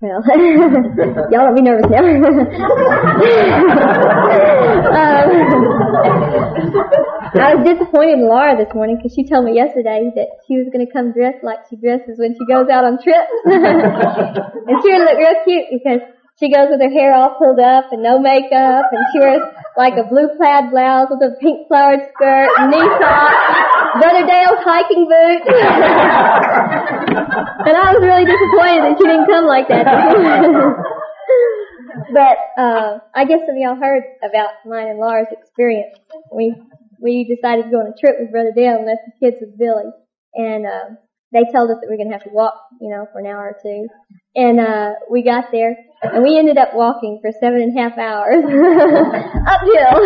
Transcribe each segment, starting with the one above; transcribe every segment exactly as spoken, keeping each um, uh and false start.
Well, y'all don't be nervous now. um, I was disappointed in Laura this morning because she told me yesterday that she was going to come dressed like she dresses when she goes out on trips. And she would look real cute because she goes with her hair all pulled up and no makeup, and she wears like a blue plaid blouse with a pink flowered skirt and knee socks, Brother Dale's hiking boots. And I was really disappointed that she didn't come like that. But uh I guess some of y'all heard about mine and Laura's experience. We we decided to go on a trip with Brother Dale and left the kids with Billy. And uh, they told us that we were going to have to walk, you know, for an hour or two. And uh we got there, and we ended up walking for seven and a half hours uphill.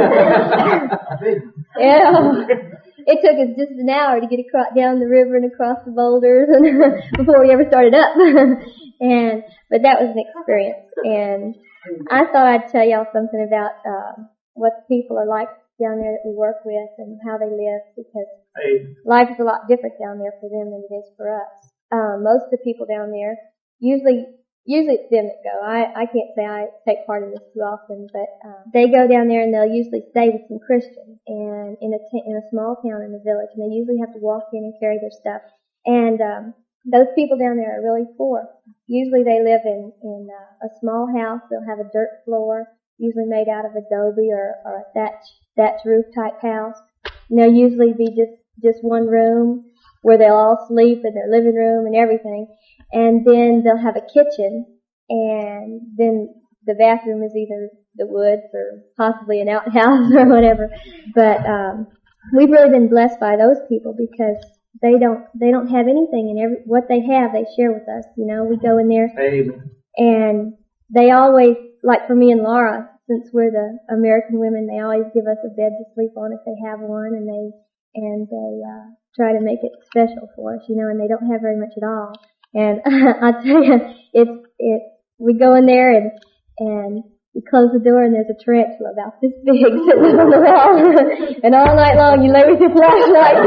Yeah. It took us just an hour to get across, down the river and across the boulders and before we ever started up. And but that was an experience. And I thought I'd tell y'all something about uh, what the people are like down there that we work with and how they live, because life is a lot different down there for them than it is for us. Um, most of the people down there, usually, usually it's them that go. I, I can't say I take part in this too often, but um, they go down there and they'll usually stay with some Christians and in a t- in a small town in the village, and they usually have to walk in and carry their stuff. And um, those people down there are really poor. Usually they live in in uh, a small house. They'll have a dirt floor, usually made out of adobe or, or a thatch thatch roof type house. And there'll usually be just just one room where they'll all sleep in their living room and everything. And then they'll have a kitchen, and then the bathroom is either the woods or possibly an outhouse or whatever. But um we've really been blessed by those people because they don't they don't have anything, and every what they have they share with us. You know, we go in there. Amen. And they always, like for me and Laura, since we're the American women, they always give us a bed to sleep on if they have one, and they and they uh try to make it special for us, you know, and they don't have very much at all. And I'll tell you, it's, it, we go in there and, and you close the door and there's a tarantula about this big sitting on the wall. And all night long you lay with your flashlight.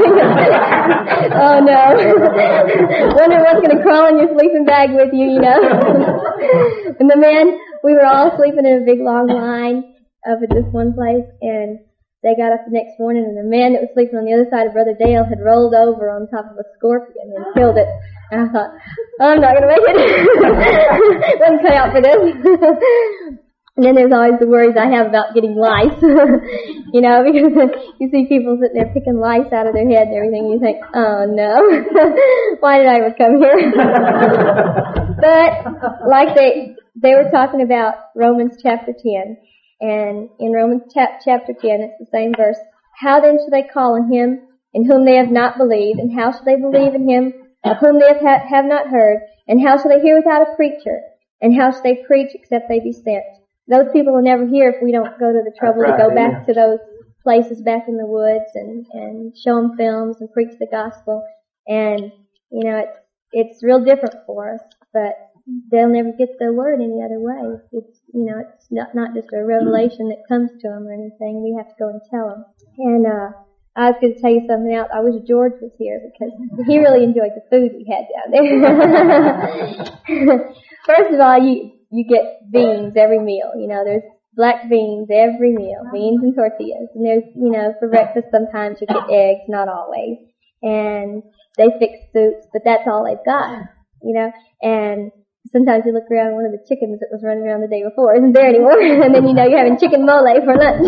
Oh no. Wondering what's going to crawl in your sleeping bag with you, you know. And the men, we were all sleeping in a big long line up at this one place, and they got up the next morning, and the man that was sleeping on the other side of Brother Dale had rolled over on top of a scorpion and killed it. And I thought, I'm not going to make it. Wasn't cut out for this. And then there's always the worries I have about getting lice. You know, because you see people sitting there picking lice out of their head and everything, and you think, oh no, why did I ever come here? But, like they, they were talking about Romans chapter ten. And in Romans chapter ten, it's the same verse. How then shall they call on him in whom they have not believed? And how shall they believe in him of whom they have, ha- have not heard? And how shall they hear without a preacher? And how shall they preach except they be sent? Those people will never hear if we don't go to the trouble right, to go back yeah. to those places back in the woods and, and show them films and preach the gospel. And, you know, it's, it's real different for us, but they'll never get the word any other way. It's, you know, it's not, not just a revelation that comes to them or anything. We have to go and tell them. And, uh, I was going to tell you something else. I wish George was here because he really enjoyed the food we had down there. First of all, you, you get beans every meal. You know, there's black beans every meal, beans and tortillas. And there's, you know, for breakfast sometimes you get eggs, not always. And they fix soups, but that's all they've got, you know. And sometimes you look around, one of the chickens that was running around the day before isn't there anymore, and then you know you're having chicken mole for lunch.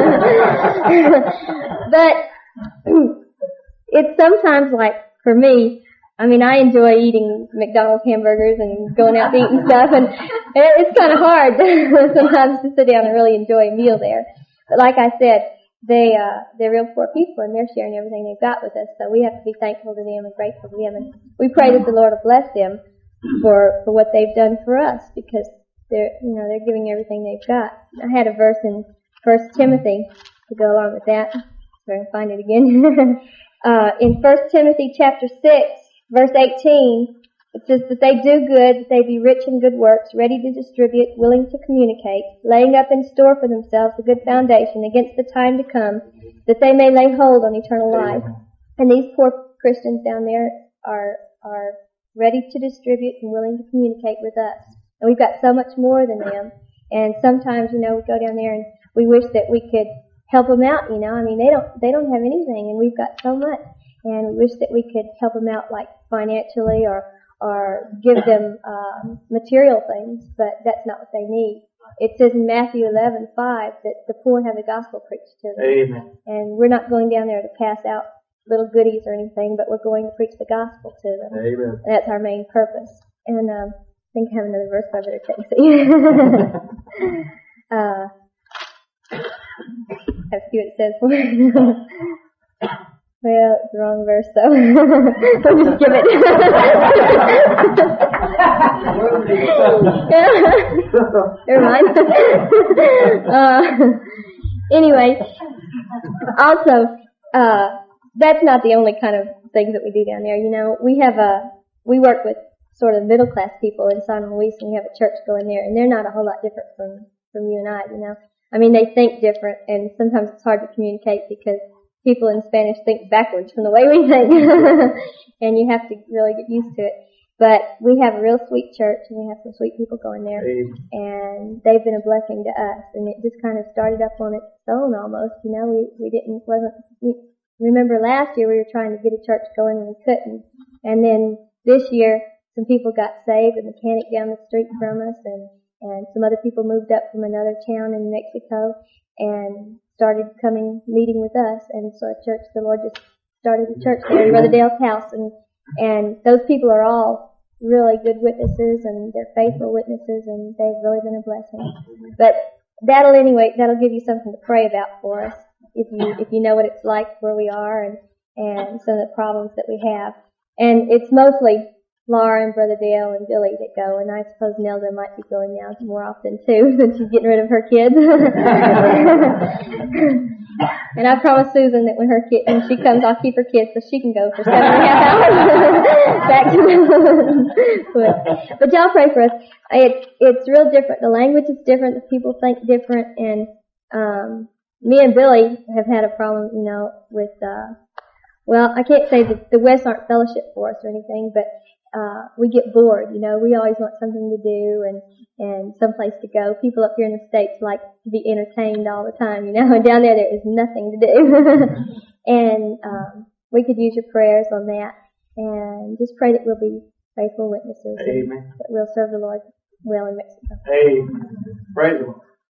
But it's sometimes like, for me, I mean, I enjoy eating McDonald's hamburgers and going out to eat and stuff, and it's kind of hard sometimes to sit down and really enjoy a meal there. But like I said, they, uh, they're real poor people, and they're sharing everything they've got with us, so we have to be thankful to them and grateful to them, and we pray that the Lord will bless them for for what they've done for us, because they're, you know, they're giving everything they've got. I had a verse in First Timothy to go along with that, so I can find it again. uh, in First Timothy chapter six, verse eighteen, it says that they do good, that they be rich in good works, ready to distribute, willing to communicate, laying up in store for themselves a good foundation against the time to come, that they may lay hold on eternal life. And these poor Christians down there are are ready to distribute and willing to communicate with us. And we've got so much more than them. And sometimes, you know, we go down there and we wish that we could help them out, you know. I mean, they don't, they don't have anything, and we've got so much. And we wish that we could help them out, like financially, or, or give them, uh, material things, but that's not what they need. It says in Matthew eleven five that the poor have the gospel preached to them. Amen. And we're not going down there to pass out little goodies or anything, but we're going to preach the gospel to them. Amen. And that's our main purpose. And um, I think I have another verse I better take. uh, let's see what it says for me. Well, it's the wrong verse, though. We'll just give it. Never mind. uh, anyway, also, uh, that's not the only kind of things that we do down there. You know, we have a, we work with sort of middle class people in San Luis, and we have a church going there, and they're not a whole lot different from, from you and I, you know. I mean, they think different, and sometimes it's hard to communicate because people in Spanish think backwards from the way we think. And you have to really get used to it. But we have a real sweet church, and we have some sweet people going there. And they've been a blessing to us. And it just kind of started up on its own almost. You know, we, we didn't, wasn't, remember last year we were trying to get a church going and we couldn't. And then this year, some people got saved, a mechanic down the street from us, and, and some other people moved up from another town in Mexico and started coming, meeting with us, and so a church, the Lord just started a church there in Brother Dale's house, and, and those people are all really good witnesses, and they're faithful witnesses, and they've really been a blessing. But that'll anyway, that'll give you something to pray about for us, if you, if you know what it's like where we are, and, and some of the problems that we have. And it's mostly Laura and Brother Dale and Billy that go, and I suppose Nelda might be going now more often too, since she's getting rid of her kids. And I promised Susan that when her kid, when she comes, I'll keep her kids so she can go for seven and a half hours back to them. but, but y'all pray for us. It's it's real different. The language is different. The people think different, and um, me and Billy have had a problem, you know, with. Uh, well, I can't say that the Wests aren't fellowship for us or anything, but. Uh, we get bored, you know, we always want something to do and, and someplace to go. People up here in the States like to be entertained all the time, you know, and down there there is nothing to do. And, um, we could use your prayers on that, and just pray that we'll be faithful witnesses. Amen. And that we'll serve the Lord well in Mexico. Amen. Praise the Lord.